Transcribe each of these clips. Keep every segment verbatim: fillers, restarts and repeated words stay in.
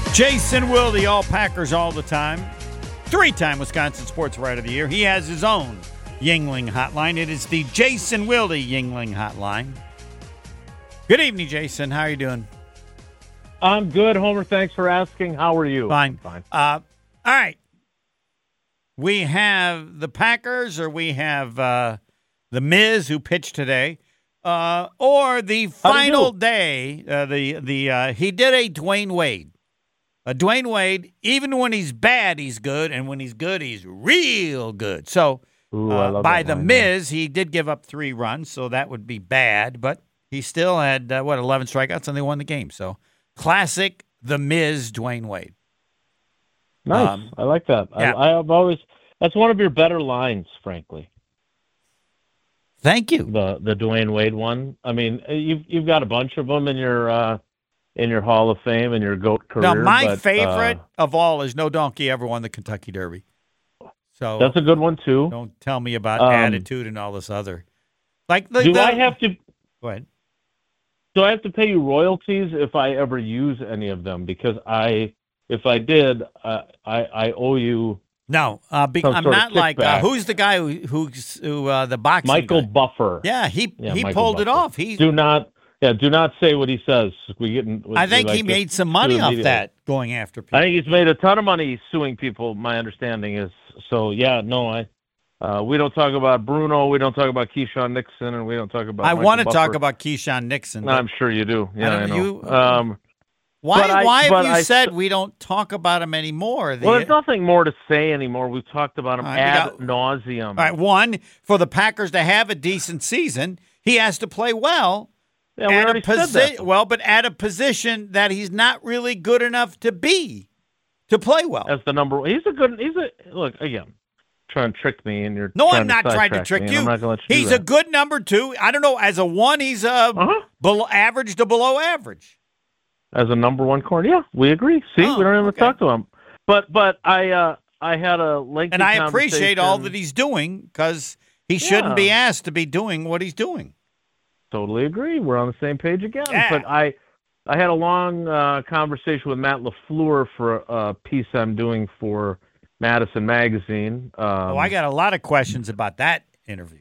Jason Wilde, all Packers all the time. Three-time Wisconsin Sports Writer of the Year. He has his own Yuengling hotline. It is the Jason Wilde Yuengling hotline. Good evening, Jason. How are you doing? I'm good, Homer. Thanks for asking. How are you? Fine. Fine. Uh, all right. We have the Packers, or we have uh, the Miz, who pitched today, uh, or the final day. Uh, the the uh, he did a Dwayne Wade. Uh, Dwayne Wade, even when he's bad, he's good, and when he's good, he's real good. So Ooh, uh, by the line, Miz, he did give up three runs, so that would be bad, but he still had, uh, what, eleven strikeouts, and they won the game. So classic the Miz, Dwayne Wade. Nice. Um, I like that. yeah. I, I've always that's one of your better lines, frankly. Thank you. The the Dwayne Wade one. I mean, you've you've got a bunch of them in your uh, in your Hall of Fame and your GOAT career. Now, my but, favorite uh, of all is No Donkey Ever Won the Kentucky Derby. So that's a good one too. don't tell me about Um, attitude and all this other. Like the, Do the, I have to? Go ahead. Do I have to pay you royalties if I ever use any of them? Because I, if I did, uh, I I owe you. No, uh, be, Some I'm sort of not like uh, kickback. who's the guy who who's who uh, the boxing Michael guy. Buffer. Yeah, he Yeah, he Michael pulled it Buffer. off. He Do not, yeah, do not say what he says. We get. In, I think like he this made some money to off immediately. that going after people. I think he's made a ton of money suing people. My understanding is so. Yeah, no, I. Uh, we don't talk about Bruno. We don't talk about Keyshawn Nixon, and we don't talk about. I Michael want to Buffer. talk about Keyshawn Nixon. No, but I'm sure you do. Yeah, I I, don't- know. you- um, why but I- why have but you I said s- we don't talk about him anymore? The- well, there's nothing more to say anymore. We've talked about him All right, we ad got- nauseum. All right, one, for the Packers to have a decent season, he has to play well. Yeah, we at already a posi- said that. Well, but at a position that he's not really good enough to be, to play well. As the number, he's a good. He's a look again. Trying to trick me, and you're No, trying I'm not to trying to sidetrack trick me, and you. I'm not gonna let you do He's a that. good number two. I don't know. As a one, he's a Uh-huh. below, average to below average. As a number one corner. Yeah, we agree. See, Oh, we don't even okay. talk to him. But but I uh, I had a lengthy And I appreciate all conversation- that he's doing because he shouldn't be Yeah. asked to be doing what he's doing. Totally agree. We're on the same page again. Yeah. But I I had a long uh, conversation with Matt LaFleur for a piece I'm doing for Madison Magazine. Um, oh, I got a lot of questions about that interview.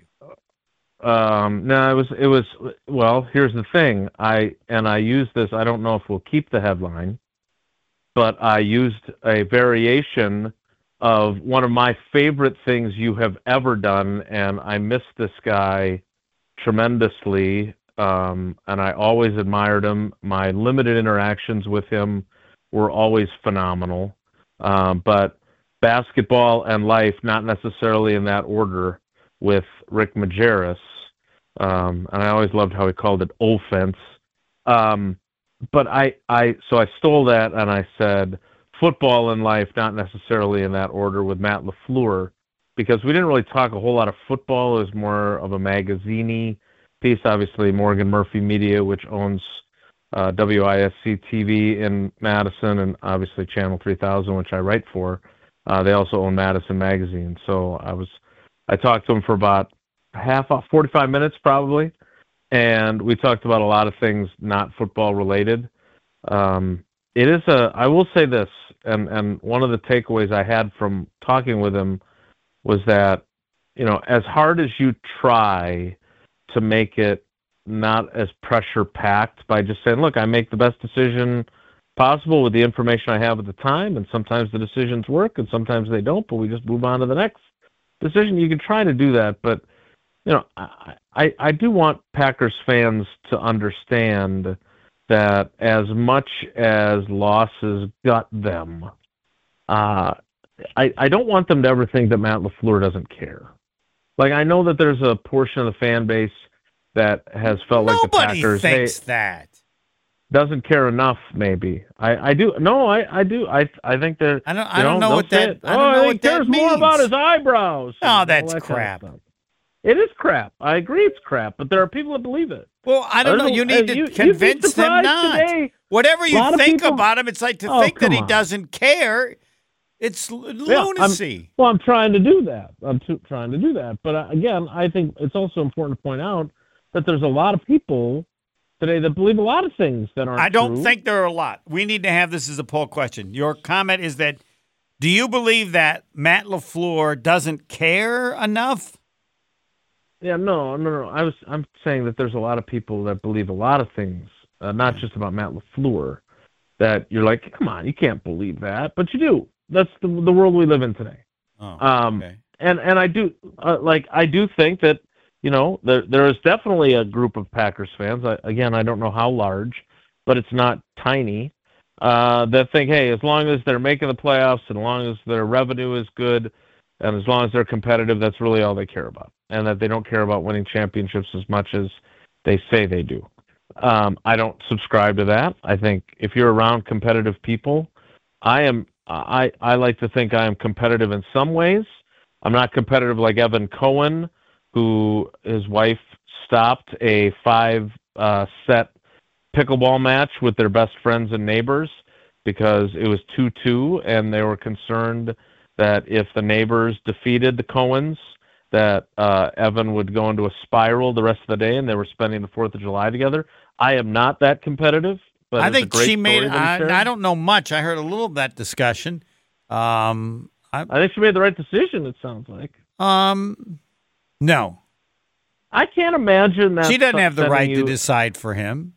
Um, no, it was it was well. Here's the thing. I and I used this. I don't know if we'll keep the headline, but I used a variation of one of my favorite things you have ever done, and I miss this guy tremendously. Um, and I always admired him. My limited interactions with him were always phenomenal. Um, but basketball and life, not necessarily in that order, with Rick Majerus. Um, and I always loved how he called it offense. Um, but I, I, so I stole that and I said football and life, not necessarily in that order, with Matt LaFleur, because we didn't really talk a whole lot of football. It was more of a magazine-y piece. Obviously, Morgan Murphy Media, which owns uh, W I S C T V in Madison, and obviously Channel three thousand, which I write for. Uh, they also own Madison Magazine. So I was, I talked to him for about half, forty-five minutes probably, and we talked about a lot of things not football related. Um, it is a, I will say this, and, and one of the takeaways I had from talking with him was that, you know, as hard as you try to make it not as pressure packed by just saying, look, I make the best decision possible with the information I have at the time, and sometimes the decisions work and sometimes they don't, but we just move on to the next decision. You can try to do that, but you know, I, I, I do want Packers fans to understand that as much as losses gut them, uh, I, I don't want them to ever think that Matt LaFleur doesn't care. Like, I know that there's a portion of the fan base that has felt like the Nobody Packers thinks hey, that. doesn't care enough. Maybe I, I do. No, I, I do. I I think that I don't. you I don't know they'll what say that. it, I don't oh, know he what that cares means. more about his eyebrows. Oh, and all that's that kind of crap. stuff. It is crap. I agree, it's crap. But there are people that believe it. Well, I don't know. You need uh, to you- you'd be convince them surprised not. today. Whatever A you lot of think people- about him, it's like to Oh, think that come he on. doesn't care. It's l- Yeah, I'm- lunacy. Well, I'm trying to do that. I'm t- trying to do that. But uh, again, I think it's also important to point out that there's a lot of people today that believe a lot of things that aren't I don't true. think there are a lot. We need to have this as a poll question. Your comment is that, do you believe that Matt LaFleur doesn't care enough? Yeah, no, no, no. I was, I'm saying that there's a lot of people that believe a lot of things, uh, not Yeah. just about Matt LaFleur, that you're like, come on, you can't believe that, but you do. That's the the world we live in today. Oh, Um, okay. and and I do uh, like I do think that you know there there is definitely a group of Packers fans. I, again, I don't know how large, but it's not tiny. Uh, that think, hey, as long as they're making the playoffs, and as long as their revenue is good, and as long as they're competitive, that's really all they care about, and that they don't care about winning championships as much as they say they do. Um, I don't subscribe to that. I think if you're around competitive people, I am. I I like to think I am competitive in some ways. I'm not competitive like Evan Cohen, who his wife stopped a five uh, set pickleball match with their best friends and neighbors because it was two two, and they were concerned that if the neighbors defeated the Cohens, that uh, Evan would go into a spiral the rest of the day, and they were spending the fourth of July together. I am not that competitive. But I it's a think great she made. story that he shared. I, I don't know much. I heard a little of that discussion. Um, I, I think she made the right decision, it sounds like. um, no, I can't imagine that. she doesn't have the right you, to decide for him.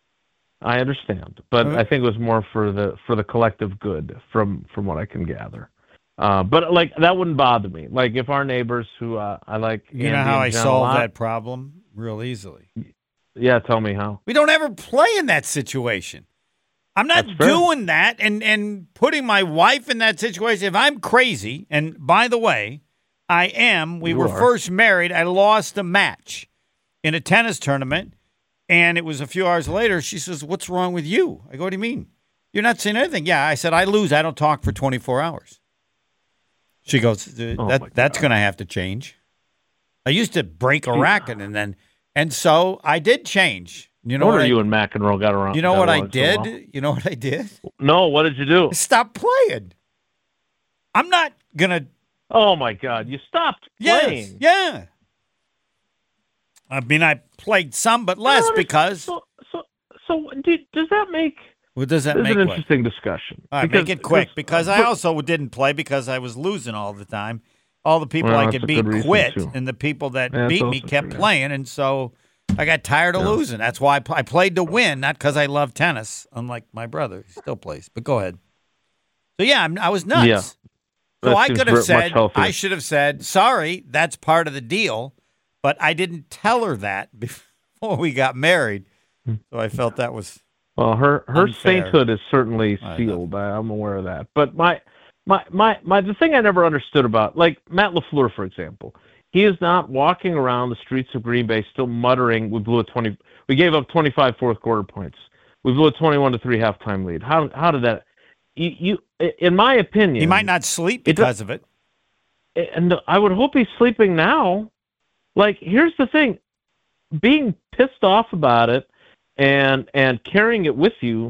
I understand, but Uh, I think it was more for the for the collective good, from from what I can gather. Uh, but like that wouldn't bother me. Like if our neighbors, who uh, I like, You know Andy how and I Jen a solve lot- that problem real easily. Yeah, tell me how. We don't ever play in that situation. I'm not That's fair. doing that and, and putting my wife in that situation. If I'm crazy, and by the way, I am, we You were are. first married. I lost a match in a tennis tournament, and it was a few hours later. She says, "What's wrong with you?" I go, "What do you mean? You're not saying anything." Yeah, I said, "I lose. I don't talk for twenty-four hours." She goes, "Uh, Oh that my That's God. going to have to change." I used to break a racket, and then, and so I did change. You know what what are I, you and McEnroe got around? You know got what I along so did? well? You know what I did? No, what did you do? Stop playing. I'm not gonna. Oh my God, you stopped Yes, playing. yeah. I mean, I played some, but less No, no, because. So so so do, does that make? What does that This is make? an What? interesting discussion. All right, Because- make it quick because I but- also didn't play because I was losing all the time. All the people Well, I that's could a beat good reason, quit, too. and the people that Yeah, that's beat me also kept true, yeah. playing, and so I got tired of Yeah. losing. That's why I, pl- I played to win, not because I love tennis. Unlike my brother, he still plays. But go ahead. So yeah, I'm, I was nuts. Yeah. So That I seems could have ver- much said, healthier. I should have said, sorry, that's part of the deal, but I didn't tell her that before we got married. So I felt that was Well, her her Unfair. sainthood is certainly I know. sealed. I, I'm aware of that. But my my my my the thing I never understood about, like Matt LaFleur, for example, he is not walking around the streets of Green Bay still muttering, "We blew a twenty, we gave up twenty-five fourth quarter points, we blew a twenty-one to three halftime lead." How how did that? You, you in my opinion, he might not sleep It does- because of it. and I would hope he's sleeping now. Like, here's the thing: being pissed off about it and and carrying it with you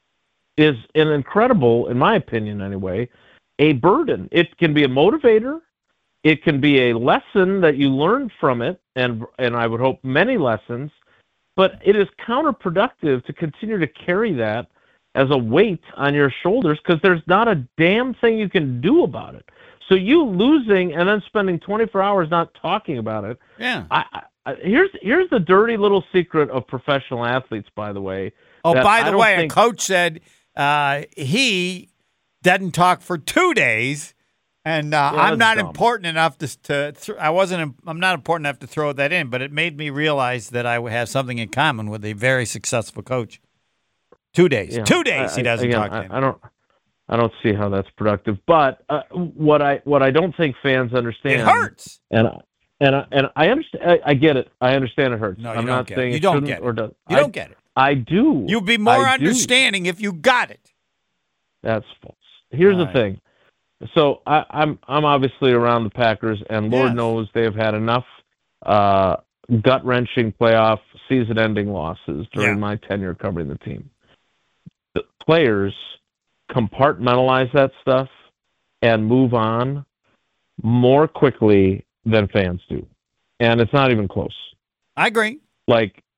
is an incredible, in my opinion anyway, a burden. It can be a motivator. It can be a lesson that you learn from it, and and I would hope many lessons. But it is counterproductive to continue to carry that as a weight on your shoulders because there's not a damn thing you can do about it. So you losing and then spending twenty-four hours not talking about it. Yeah. I, I, here's here's the dirty little secret of professional athletes, by the way. Oh, that by I the don't way, think- a coach said uh, he doesn't talk for two days, and uh, Yeah, I'm not that's dumb. important enough to. to th- I wasn't. I'm not important enough to throw that in, but it made me realize that I would have something in common with a very successful coach. Two days. Yeah, Two days. I- he doesn't again, talk to I, him. I don't. I don't see how that's productive. But uh, what I what I don't think fans understand. It hurts. And I- and I, and I understand. I, I get it. I understand it hurts. No, you I'm don't not get saying it. You it don't shouldn't get it. or does. You I, don't get it. I do. You'd be more I do. understanding if you got it. That's false. Here's All the right. thing. So I, I'm I'm obviously around the Packers, and Lord Yes. knows they have had enough uh, gut wrenching playoff season ending losses during Yeah. my tenure covering the team. The players compartmentalize that stuff and move on more quickly than fans do, and it's not even close. I agree. Like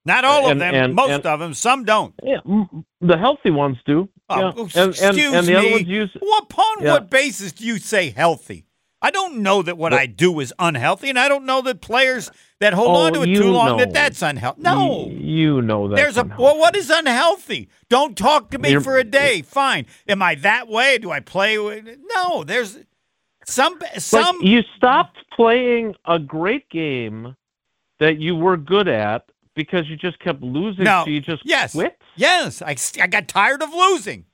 Not all and, of them. and, most and, of them. Some don't. Yeah, the healthy ones do. Oh, yeah. excuse and, and, and the me. other ones use. Well, upon yeah. what basis do you say healthy? I don't know that what but, I do is unhealthy, and I don't know that players that hold oh, on to it too long know. that that's unhealthy. No, you, you know that. There's a unhealthy. well. What is unhealthy? Don't talk to me You're, for a day. Fine. Am I that way? Do I play with? No. There's some some. Like you stopped playing a great game that you were good at because you just kept losing. No. So you just yes. quit. Yes. I I got tired of losing.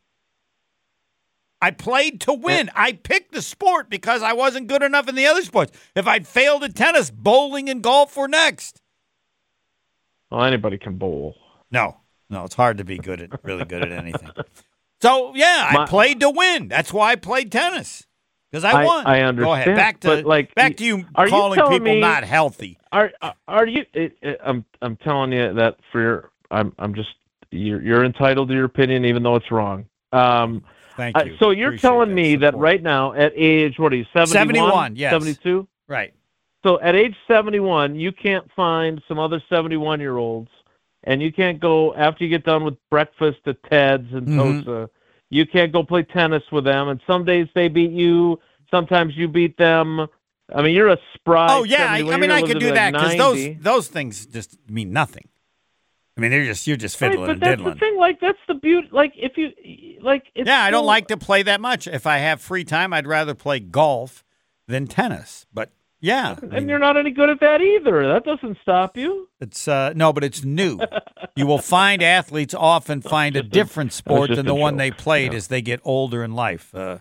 I played to win. I picked the sport because I wasn't good enough in the other sports. If I'd failed at tennis, bowling and golf were next. Well, anybody can bowl. No, no, it's hard to be good at really good at anything. So yeah, My, I played to win. That's why I played tennis because I won. I, I understand. Go ahead. Back to but like, back to you are calling you people me, not healthy. Are are you? It, it, I'm I'm telling you that for your. I'm I'm just you're you're entitled to your opinion even though it's wrong. Um, Thank you. Uh, so you're Appreciate telling that me support. that right now at age, what are you, seventy-one? seventy-one, yes. seventy-two? Right. So at age seventy-one, you can't find some other seventy-one-year-olds, and you can't go, after you get done with breakfast at Ted's and Mhm. Tosa, you can't go play tennis with them, and some days they beat you, sometimes you beat them. I mean, you're a spry Oh, yeah. I, I mean, I could do that because those, ninety. those things just mean nothing. I mean, they're just you're just Right, fiddling but and that's diddling. the thing. Like, that's the beauty. Like, if you, like, it's Yeah, I don't so- like to play that much. If I have free time, I'd rather play golf than tennis. But yeah, I And mean, you're not any good at that either. That doesn't stop you. it's uh, no, but it's new. You will find athletes often find a different sport just than a the one joke. they played Yeah. as they get older in life. Uh,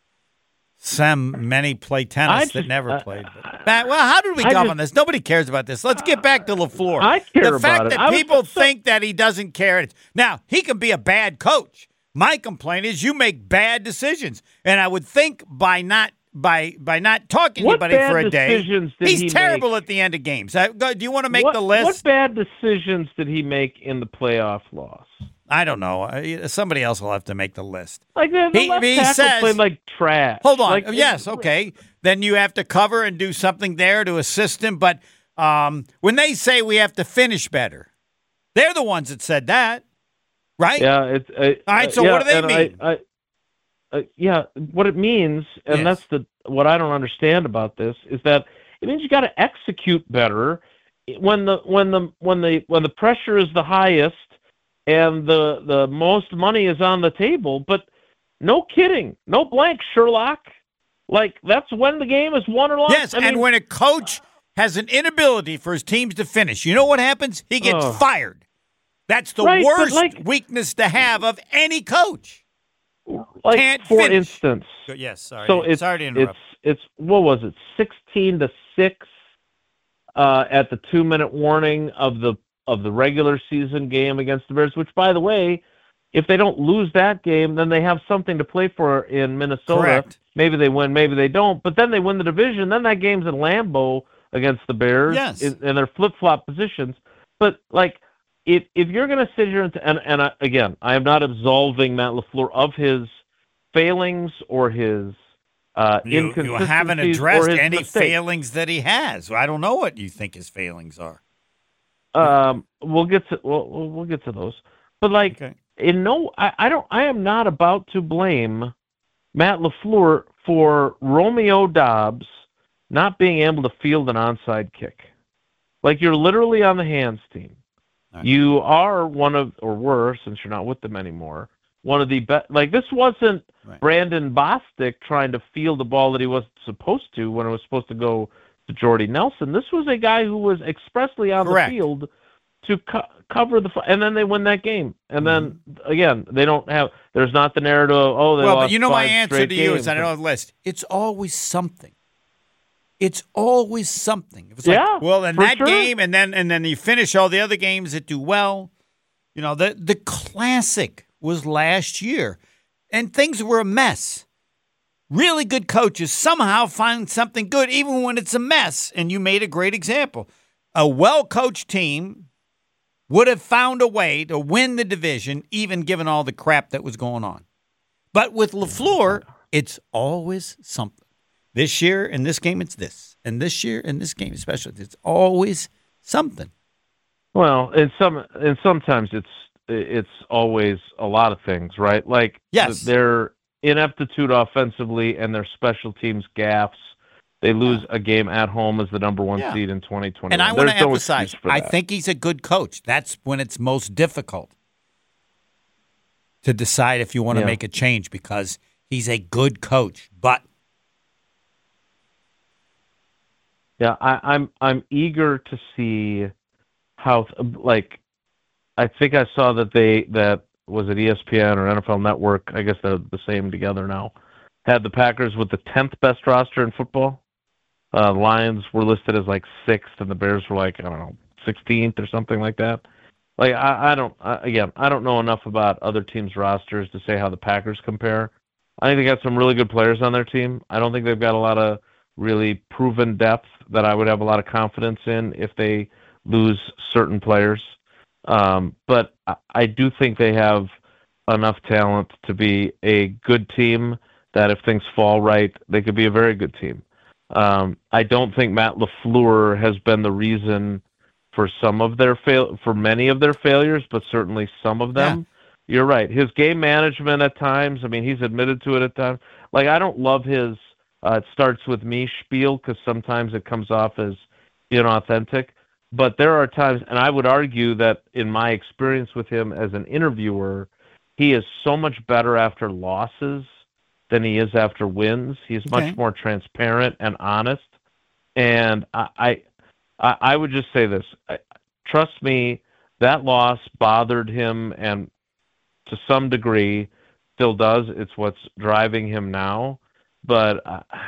some many play I tennis that just- never I- played. But, Matt, well, how did we I come just- on this? Nobody cares about this. Let's get back to LaFleur. I care the fact about it. that I was people just so- think that he doesn't care. Now, he can be a bad coach. My complaint is you make bad decisions. And I would think by not by by not talking to What anybody bad for a day, decisions did he's he terrible make? at the end of games. Uh, go- Do you want to make what, the list? What bad decisions did he make in the playoff loss? I don't know. Uh, Somebody else will have to make the list. Like the, the He- left he tackle says- played like trash. Hold on. Like, yes, okay. Then you have to cover and do something there to assist him. But um, when they say we have to finish better, they're the ones that said that, right? Yeah. It's uh, All right, so yeah, what do they and mean? I, I, uh, yeah, what it means, and Yes. that's the what I don't understand about this is that it means you got to execute better when the when the when the when the pressure is the highest and the the most money is on the table. But no kidding, no blank, Sherlock. Like that's when the game is won or lost. Yes, I and mean, when a coach has an inability for his teams to finish, you know what happens? He gets Ugh. fired. That's the Right, but worst like- weakness to have of any coach. like can't for finish. instance. Yes, sorry. So it's sorry to it's interrupt. it's what was it sixteen to six uh, at the two minute warning of the of the regular season game against the Bears. Which, by the way, if they don't lose that game, then they have something to play for in Minnesota. Correct. Maybe they win, maybe they don't. But then they win the division. Then that game's in Lambeau against the Bears. Yes. in, in their flip flop positions. But like. If if you're going to sit here and and, and I, again, I am not absolving Matt LaFleur of his failings or his uh, You, you inconsistencies haven't or addressed his any mistakes. failings that he has. I don't know what you think his failings are. Um, we'll get to we'll we'll we'll get to those. But like, Okay. in no, I, I don't. I am not about to blame Matt LaFleur for Romeo Dobbs not being able to field an onside kick. Like you're literally on the hands team. Right. You are one of, or were, since you're not with them anymore, one of the best. Like this wasn't Right. Brandon Bostic trying to field the ball that he wasn't supposed to when it was supposed to go to Jordy Nelson. This was a guy who was expressly on Correct. the field to co- cover the, and then they win that game. And then again, they don't have. There's not the narrative. Of, oh, they Well, lost but you know my five answer straight to you games. is I don't know the list. It's always something. It's always something. If it's Yeah, like, well, in for that sure. game, and then and then you finish all the other games that do well. You know, the the classic was last year, and things were a mess. Really good coaches somehow find something good, even when it's a mess. And you made a great example. A well-coached team would have found a way to win the division, even given all the crap that was going on. But with LaFleur, it's always something. This year in this game, it's this. And this year in this game, especially, it's always something. Well, and some and sometimes it's it's always a lot of things, right? Like Yes. their ineptitude offensively and their special teams gaffes. They lose Yeah. a game at home as the number one Yeah. seed in twenty twenty-one. And I want to There's no emphasize, excuse for I that. think he's a good coach. That's when it's most difficult to decide if you want to Yeah. make a change because he's a good coach. But Yeah, I, I'm I'm eager to see how like I think I saw that they that was it E S P N or N F L Network, I guess they're the same together now, had the Packers with the tenth best roster in football. Uh, Lions were listed as like sixth, and the Bears were like I don't know sixteenth or something like that. Like I, I don't I, again I don't know enough about other teams' rosters to say how the Packers compare. I think they got some really good players on their team. I don't think they've got a lot of really proven depth that I would have a lot of confidence in if they lose certain players. Um, but I, I do think they have enough talent to be a good team that if things fall right, they could be a very good team. Um, I don't think Matt LaFleur has been the reason for some of their fail for many of their failures, but certainly some of them. Yeah. You're right. His game management at times, I mean, he's admitted to it at times. Like I don't love his uh, it starts with me spiel because sometimes it comes off as inauthentic. But there are times, and I would argue that in my experience with him as an interviewer, he is so much better after losses than he is after wins. He's Okay. much more transparent and honest. And I, I, I would just say this: trust me, that loss bothered him, and to some degree, still does. It's what's driving him now. But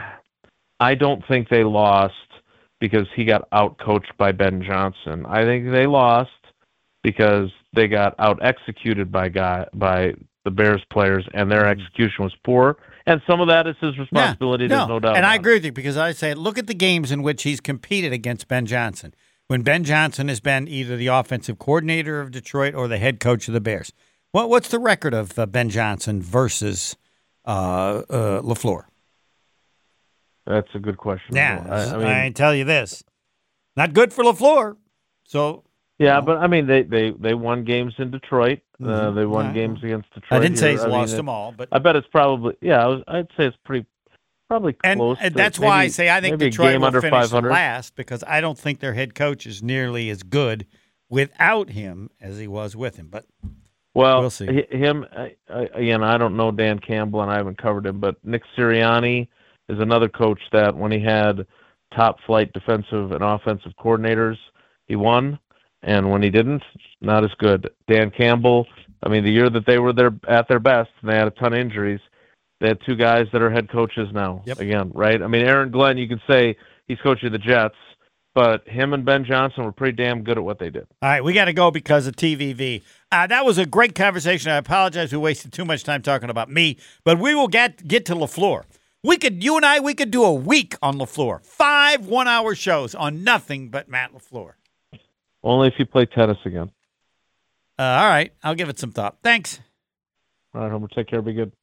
I don't think they lost because he got out-coached by Ben Johnson. I think they lost because they got out-executed by guy by the Bears players, and their execution was poor. And some of that is his responsibility. Yeah, There's no, no doubt. And I about agree with you because I say, look at the games in which he's competed against Ben Johnson. When Ben Johnson has been either the offensive coordinator of Detroit or the head coach of the Bears. What what's the record of uh, Ben Johnson versus uh, uh, LaFleur? That's a good question. Yeah, I, I mean, I tell you this, not good for LaFleur. So yeah, you know. but I mean, they, they, they won games in Detroit. Uh, Mm-hmm. they won Right. games against Detroit. I didn't say here. he's I lost mean, them all, but I bet it's probably yeah. I was, I'd say it's pretty probably and, close. and to that's maybe, why I say I think maybe a Detroit game will under finish five hundred. last because I don't think their head coach is nearly as good without him as he was with him. But Well, we'll see. h- him I, I, again. I don't know Dan Campbell, and I haven't covered him. But Nick Sirianni is another coach that when he had top flight defensive and offensive coordinators, he won, and when he didn't, not as good. Dan Campbell. I mean, the year that they were there at their best, and they had a ton of injuries. They had two guys that are head coaches now. Yep. Again, right? I mean, Aaron Glenn. You could say he's coaching the Jets, but him and Ben Johnson were pretty damn good at what they did. All right, we got to go because of T V V. Uh, that was a great conversation. I apologize we wasted too much time talking about me, but we will get get to LaFleur. We could, you and I, we could do a week on LaFleur. Five one-hour shows on nothing but Matt LaFleur. Only if you play tennis again. Uh, all right, I'll give it some thought. Thanks. All right, Homer. Take care. Be good.